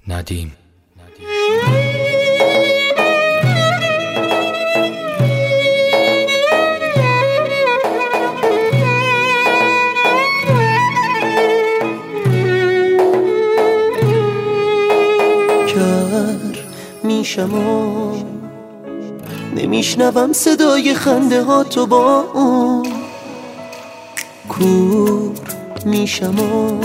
ندیم. کر میشم و نمیشنوم صدای خنده ها تو با اون. کور میشم و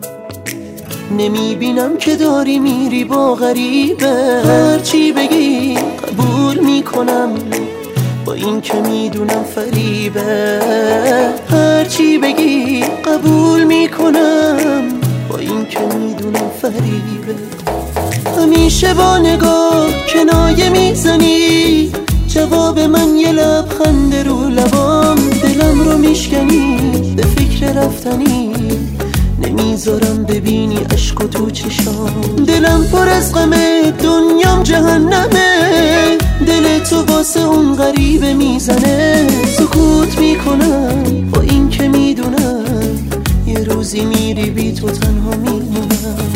نمیبینم که داری میری با غریبه. هرچی بگی قبول میکنم با این که میدونم فریبه. هرچی بگی قبول میکنم با این که میدونم فریبه. همیشه با نگاه کنایه میزنی، جواب من یه لبخند رو لبام. دلم رو میشکنی به فکر رفتنی، نمیذارم ببینی عشق و تو چشام. دلم پر از غمه، دنیام جهنمه. دل تو واسه اون غریبه میزنه. سکوت میکنم با این که میدونم یه روزی میری بی تو تنها میمونم.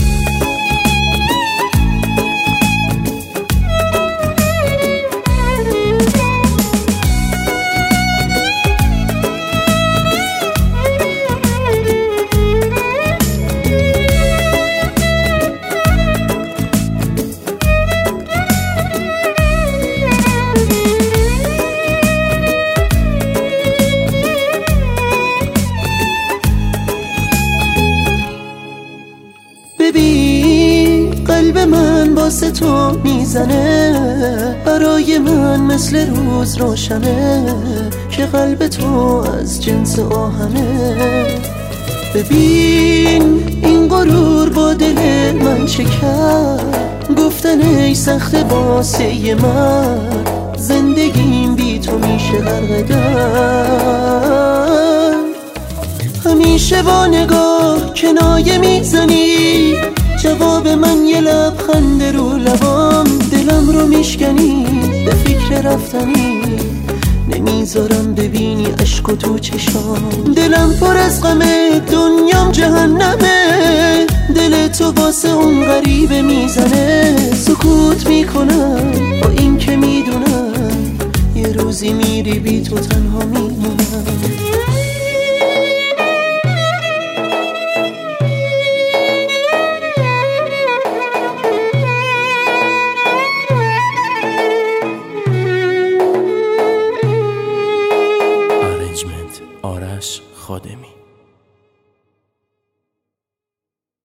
ببین قلب من واسه تو میزنه، برای من مثل روز روشنه که قلب تو از جنس آهنه. ببین این غرور با دل من چه کرد، گفتن ای سخت واسه من، زندگیم بی تو میشه غرق در. همیشه با نگاه کنایه میزنی، جواب من یه لبخند رو لبام. دلم رو میشکنی به فکر رفتنی، نمیذارم ببینی عشق و تو چشام. دلم پر از غمه، دنیام جهنمه. دل تو واسه اون غریبه میزنه. سکوت میکنم با این که میدونم یه روزی میری بی تو تنها میمونم.